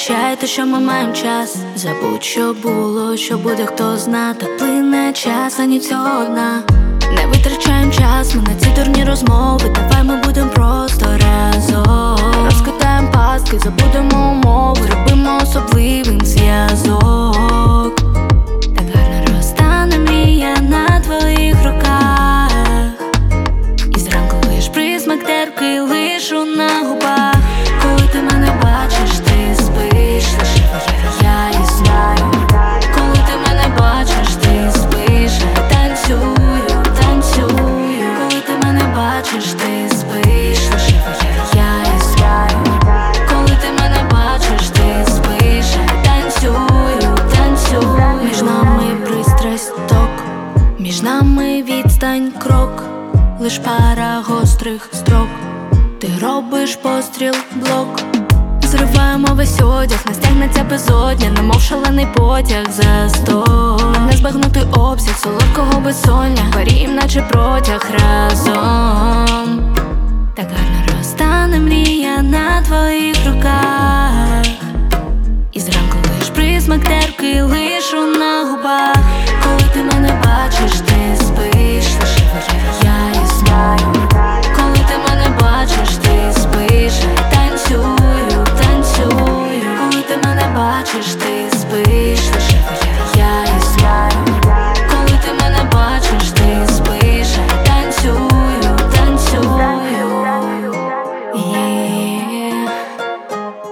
втрачайте, що ми маємо час. Забудь, що було, що буде, хто зна. Та плине час, ані всього одна. Не витрачаємо час, ми на ці дурні розмови. Давай ми будемо просто разом. Розкидаємо пастки, забудемо умови. Робимо особливим зв'язок. Так гарно розтане мрія на твоїх руках. І зранку лиш присмак терпкий лишу на губах. Коли ти мене бачиш, ти спиш, лише я і знаю. Коли ти мене бачиш, ти спиш, я танцюю, танцюю. Коли ти мене бачиш, ти спиш, лише я і знаю. Коли ти мене бачиш, ти спиш, я танцюю, танцюю. Між нами пристрасть ток, між нами відстань крок, лиш пара гострих строк. Ти робиш постріл, блок. Зриваємо весь одяг, не стягнеться безодня, немов шалений потяг за стол. Не збагнути обсяг солодкого безсоння, парім, наче протяг разом. Так гарно розтане мрія на твоїх руках. І зранку лиш присмак терпкий лишу на губах. Коли ти мене бачиш, ти спиш, лише я і знаю. Коли ти мене бачиш, ти спиш, я танцюю, танцюю. Коли ти мене бачиш, ти спиш, лише я і знаю. Коли ти мене бачиш, ти спиш, я танцюю, танцюю.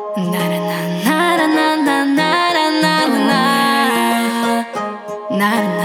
На